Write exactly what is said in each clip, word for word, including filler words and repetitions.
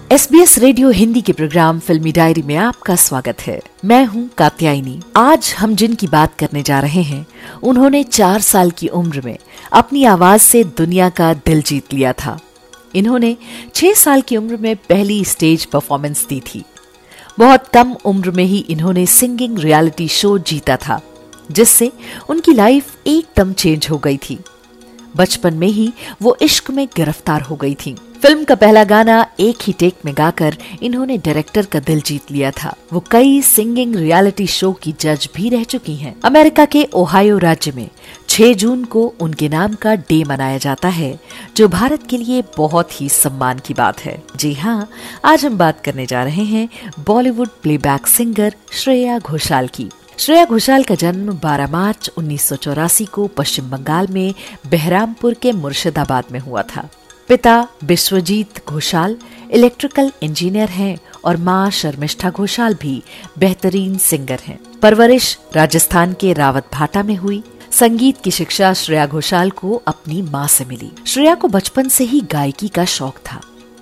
S B S radio Hindi के programme फिल्मी diary में आपका स्वागत है। मैं हूं कात्यायनी। आज हम जिनकी बात करने जा रहे हैं, उन्होंने चार साल की उम्र में अपनी आवाज से दुनिया का दिल जीत लिया था। इन्होंने छह साल की उम्र में पहली स्टेज परफॉर्मेंस दी थी। बहुत कम उम्र में ही इन्होंने सिंगिंग रियलिटी शो जीता था, जिससे उनकी लाइफ एकदम चेंज हो गई थी। बचपन में ही वो इश्क में गिरफ्तार हो गई थी। फिल्म का पहला गाना एक ही टेक में गाकर इन्होंने डायरेक्टर का दिल जीत लिया था। वो कई सिंगिंग रियलिटी शो की जज भी रह चुकी हैं। अमेरिका के ओहायो राज्य में छह जून को उनके नाम का डे मनाया जाता है, जो भारत के लिए बहुत ही सम्मान की बात है। जी हाँ, आज हम बात करने जा रहे हैं Bollywood playback singer Shreya Ghoshal की। श्रेया घोषाल का जन्म बारह मार्च उन्नीस सौ चौरासी को पश्चिम बंगाल में बहरामपुर के मुर्शिदाबाद में हुआ था। पिता विश्वजीत घोषाल इलेक्ट्रिकल इंजीनियर हैं और मां शर्मिष्ठा घोषाल भी बेहतरीन सिंगर हैं। परवरिश राजस्थान के रावत भाटा में हुई। संगीत की शिक्षा श्रेया घोषाल को अपनी मां से मिली। श्रेया को बचपन से ही गायकी का शौक था।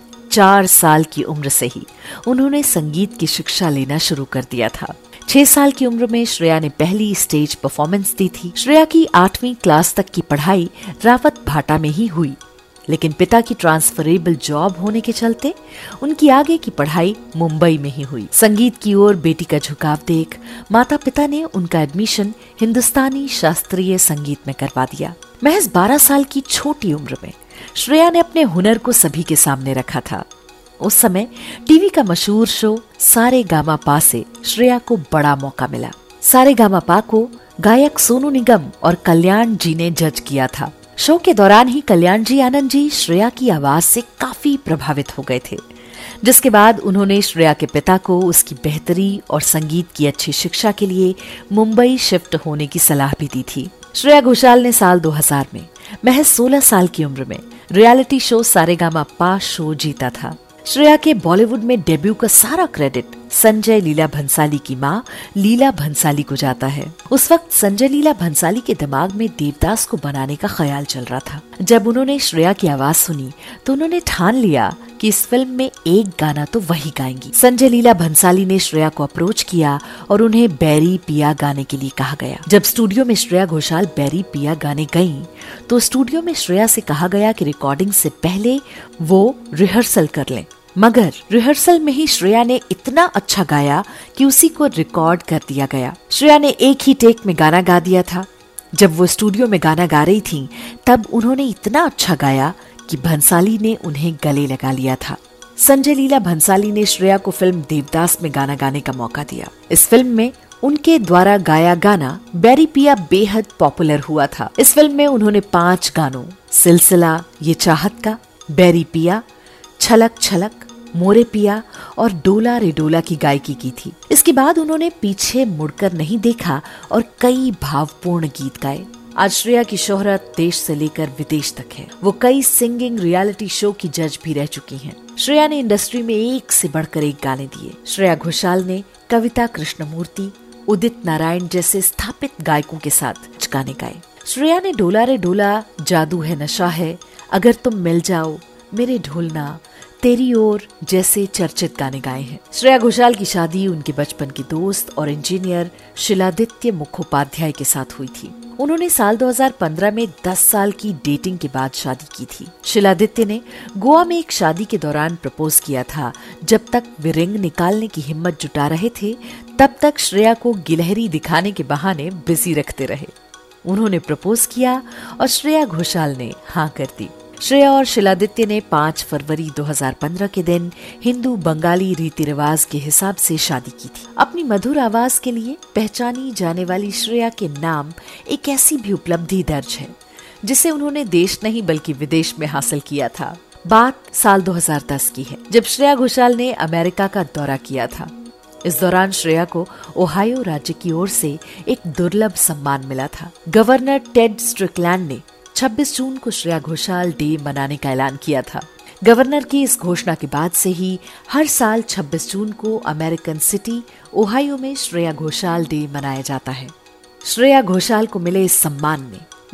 चार साल की उम्र से ही उन्होंने संगीत की शिक्षा लेना शुरू कर दिया था। छह साल की उम्र में श्रेया ने पहली स्टेज परफॉर्मेंस दी थी। श्रेया की आठवीं क्लास तक की पढ़ाई रावत भाटा में ही हुई, लेकिन पिता की ट्रांसफरेबल जॉब होने के चलते उनकी आगे की पढ़ाई मुंबई में ही हुई। संगीत की ओर बेटी का झुकाव देख माता पिता ने उनका एडमिशन हिंदुस्तानी शास्त्रीय संगीत में करवा दिया। महज बारह साल की छोटी उम्र में श्रेया ने अपने हुनर को सभी के सामने रखा था। उस समय टीवी का मशहूर शो सारे गामा पा से श्रेया को बड़ा मौका मिला। सारे गामा पा को गायक सोनू निगम और कल्याण जी ने जज किया था। शो के दौरान ही कल्याण जी आनंद जी श्रेया की आवाज से काफी प्रभावित हो गए थे, जिसके बाद उन्होंने श्रेया के पिता को उसकी बेहतरी और संगीत की अच्छी शिक्षा के लिए मुंबई शिफ्ट होने की सलाह भी दी थी। श्रेया घोषाल ने साल दो हज़ार में महज सोलह साल की उम्र में रियलिटी शो सारेगामा पा शो जीता था। श्रेया के बॉलीवुड में डेब्यू का सारा क्रेडिट संजय लीला भंसाली की मां लीला भंसाली को जाता है। उस वक्त संजय लीला भंसाली के दिमाग में देवदास को बनाने का ख्याल चल रहा था। जब उन्होंने श्रेया की आवाज सुनी तो उन्होंने ठान लिया कि इस फिल्म में एक गाना तो वही गाएंगी। संजय लीला भंसाली ने श्रेया को अप्रोच किया और उन्हें बैरी पिया गाने के लिए कहा गया। जब स्टूडियो में श्रेया घोषाल बैरी पिया गाने गईं, तो स्टूडियो में श्रेया से कहा गया कि रिकॉर्डिंग से पहले वो रिहर्सल कर लें। मगर रिहर्सल में ही श्रेया ने इतना अच्छा गाया कि उसी को रिकॉर्ड कर दिया गया। श्रेया ने एक ही टेक में गाना गा दिया था। जब वो स्टूडियो में गाना गा रही थीं, तब उन्होंने इतना अच्छा गाया कि भंसाली ने उन्हें गले लगा लिया था। संजय लीला भंसाली ने श्रेया को फिल्म देवदास में गाना गाने का मौका दिया। इस फिल्म में उनके द्वारा गाया गाना बैरी पिया बेहद पॉपुलर हुआ था। इस फिल्म में उन्होंने पांच गानों सिलसिला, ये चाहत का, बैरी पिया, छलक छलक, मोरे पिया और डोला रे डोला की गायकी की थी। इसके बाद उन्होंने पीछे मुड़कर नहीं देखा और कई भावपूर्ण गीत गाए। आज श्रेया की शोहरत देश से लेकर विदेश तक है। वो कई सिंगिंग रियलिटी शो की जज भी रह चुकी हैं। श्रेया ने इंडस्ट्री में एक से बढ़कर एक गाने दिए। श्रेया घोषाल ने कविता कृष्णमूर्ति, उदित नारायण जैसे स्थापित गायकों के साथ गाने गाए। श्रेया ने डोला रे डोला, जादू है नशा है, अगर तुम मिल जाओ, मेरे ढोलना, तेरी ओर जैसे चर्चित गाने गाए हैं। श्रेया घोषाल की शादी उनके बचपन की दोस्त और इंजीनियर शिलादित्य मुखोपाध्याय के साथ हुई थी। उन्होंने साल दो हज़ार पंद्रह में दस साल की डेटिंग के बाद शादी की थी। शिलादित्य ने गोवा में एक शादी के दौरान प्रपोज किया था। जब तक वे रिंग निकालने की हिम्मत जुटा रहे थे, तब तक श्रेया को गिलहरी दिखाने के बहाने बिजी रखते रहे। उन्होंने प्रपोज किया और श्रेया घोषाल ने हाँ कर दी। श्रेया और शिलादित्य ने पाँच फरवरी दो हज़ार पंद्रह के दिन हिंदू बंगाली रीति रिवाज के हिसाब से शादी की थी। अपनी मधुर आवाज के लिए पहचानी जाने वाली श्रेया के नाम एक ऐसी भी उपलब्धि दर्ज है, जिसे उन्होंने देश नहीं बल्कि विदेश में हासिल किया था। बात साल दो हज़ार दस की है, जब श्रेया घोषाल ने अमेरिका का दौरा किया था। इस दौरान श्रेया को ओहायो राज्य की ओर से एक दुर्लभ सम्मान मिला था। गवर्नर टेड स्ट्रिकलैंड ने छब्बीस जून को श्रेया घोषाल डे मनाने का ऐलान किया था। गवर्नर की इस घोषणा के बाद से ही हर साल छब्बीस जून को अमेरिकन सिटी ओहायो में श्रेया घोषाल डे मनाया जाता है। श्रेया घोषाल को मिले इस सम्मान ने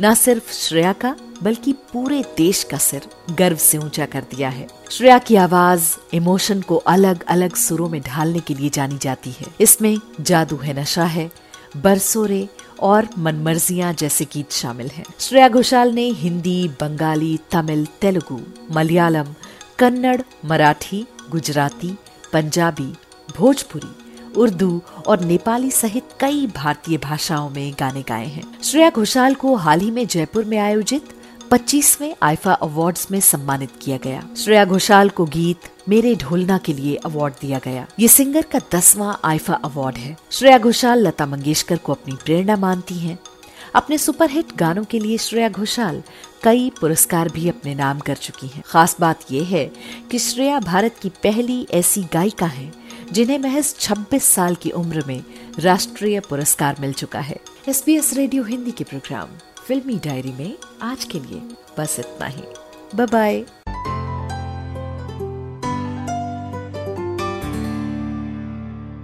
न सिर्फ श्रेया का बल्कि पूरे देश का सिर गर्व से ऊंचा कर दिया है। श्रेया की आवाज इमोशन को अलग अलग सुरों में ढालने के लिए जानी जाती है। इसमें जादू है नशा है, बरसोरे और मनमर्जियां जैसे गीत शामिल हैं। श्रेया घोषाल ने हिंदी, बंगाली, तमिल, तेलुगु, मलयालम, कन्नड़, मराठी, गुजराती, पंजाबी, भोजपुरी, उर्दू और नेपाली सहित कई भारतीय भाषाओं में गाने गाए हैं। श्रेया घोषाल को हाल ही में जयपुर में आयोजित पच्चीसवें आईफा अवार्ड्स में सम्मानित किया गया। श्रेया घोषाल को गीत मेरे ढोलना के लिए अवार्ड दिया गया। ये सिंगर का दसवां आईफा अवार्ड है। श्रेया घोषाल लता मंगेशकर को अपनी प्रेरणा मानती हैं। अपने सुपरहिट गानों के लिए श्रेया घोषाल कई पुरस्कार भी अपने नाम कर चुकी हैं। खास बात यह है कि श्रेया भारत की पहली ऐसी गायिका है जिन्हें महज छब्बीस साल की उम्र में राष्ट्रीय पुरस्कार मिल चुका है। S B S radio Hindi के प्रोग्राम फिल्मी डायरी में आज के लिए बस इतना ही। Bye bye.